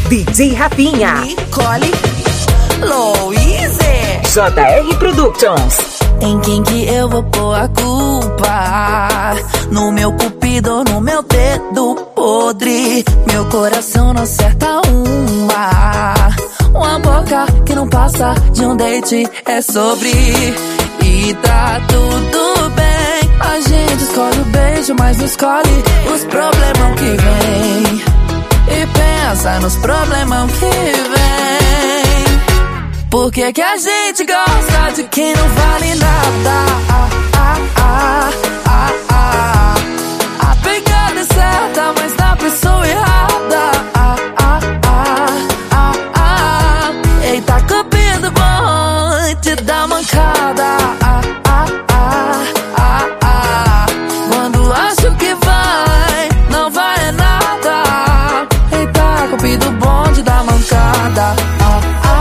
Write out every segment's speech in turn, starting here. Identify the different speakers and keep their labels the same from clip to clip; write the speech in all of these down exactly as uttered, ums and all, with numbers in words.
Speaker 1: D J Rafinha,
Speaker 2: Nicole, Louise,
Speaker 1: J R Productions.
Speaker 2: em quem que eu vou pôr a culpa? No meu cupido, no meu dedo podre. Meu coração não acerta uma. Uma boca que não passa de um date é sobre. E tá tudo bem. A gente escolhe o beijo, mas não escolhe os problemas que vem. E pensa nos problemas que vem. Por que que a gente gosta de quem não vale nada? Ah, ah, ah, ah, ah. A pegada é certa, mas na pessoa errada. Ah, ah, ah, ah, ah. Eita, cupido bom, te dá mancada. Ah, ah, ah, ah, ah. Quando acho que vai, não vai nada. Eita, cupido bom, te dá mancada. Ah, ah,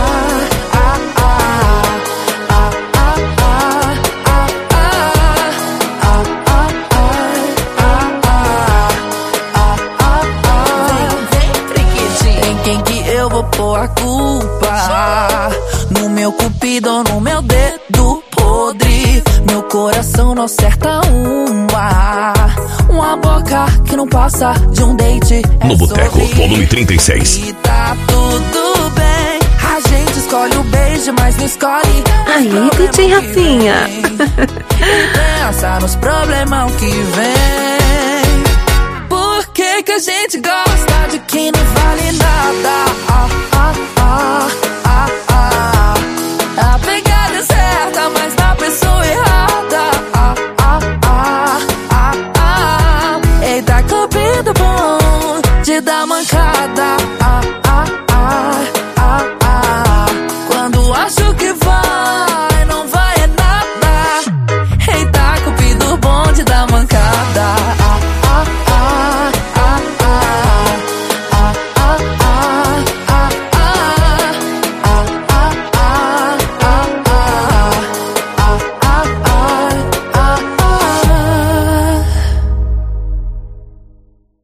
Speaker 2: eu vou pôr a culpa no meu cupido, no meu dedo podre. Meu coração não acerta uma. Uma boca que não passa de um date é
Speaker 3: no Boteco,
Speaker 2: sobre.
Speaker 3: volume trinta e seis.
Speaker 2: E tá tudo bem. A gente escolhe o beijo, mas não escolhe.
Speaker 1: Aí, D J Rafinha.
Speaker 2: E pensa nos problemas que vem. Por que que a gente gosta de quem não vale nada? Ah, ah, ah, ah, ah. A pegada é certa, mas na pessoa errada. Ah, ah, ah, ah, ah. Eita, cupido bom, te dá mancada. Ah,